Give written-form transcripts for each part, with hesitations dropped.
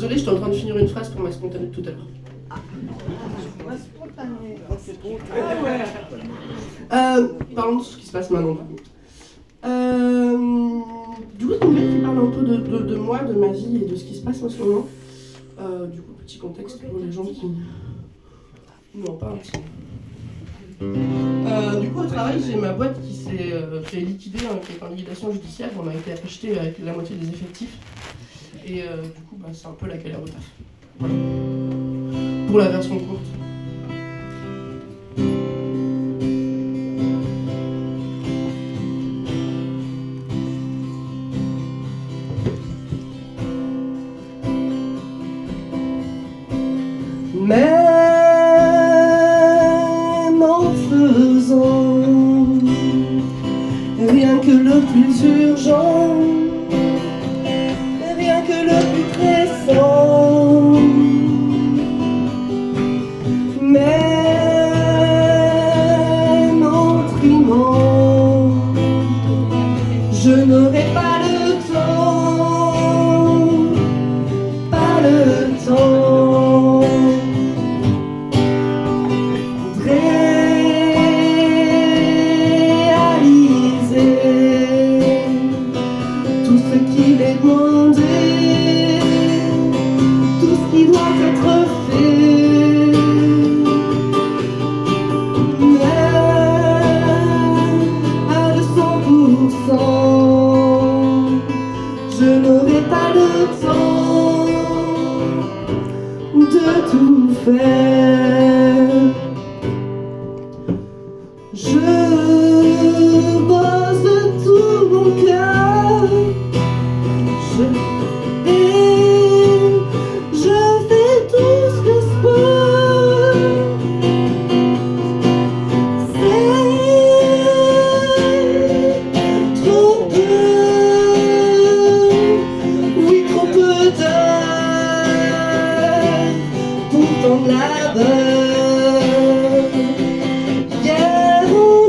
Désolée, j'étais en train de finir une phrase pour ma spontanée de tout à l'heure. Parlons de ce qui se passe maintenant. Du coup, c'est une qui parle un peu de moi, de ma vie et de ce qui se passe en ce moment. Du coup, petit contexte pour les gens qui n'ont pas un petit. Du coup, au travail, j'ai ma boîte qui s'est fait liquider, qui est en liquidation judiciaire. On a été acheté avec la moitié des effectifs. Et du coup, c'est un peu la galère au taf. Voilà. Pour la version courte. Même en faisant rien que le plus urgent, rien que le plus pressant, même en trimant, je n'aurai pas le temps, pas le temps de réaliser tout ce qu'il est demandé, tout ce qui doit être fait. Même à 200%, je n'aurai pas le temps de tout faire. Je bosse de tout mon cœur, je fais tout ce que je peux. C'est trop peu, oui trop peu d'heures pour tant de labeur. Hier on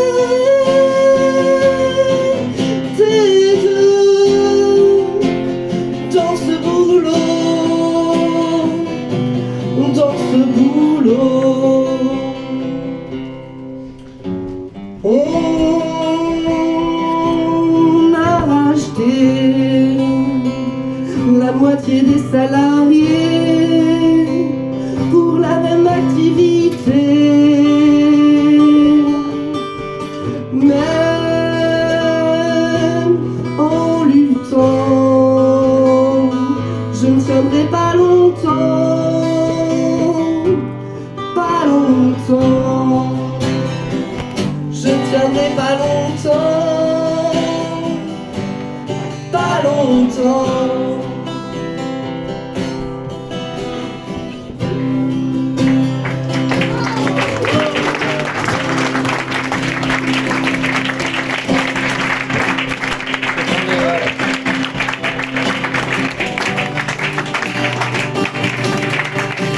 était deux dans ce boulot, dans ce boulot. On a acheté la moitié des salariés pour la même activité. Même en luttant, je ne tiendrai pas longtemps, pas longtemps. Je ne tiendrai pas longtemps, pas longtemps.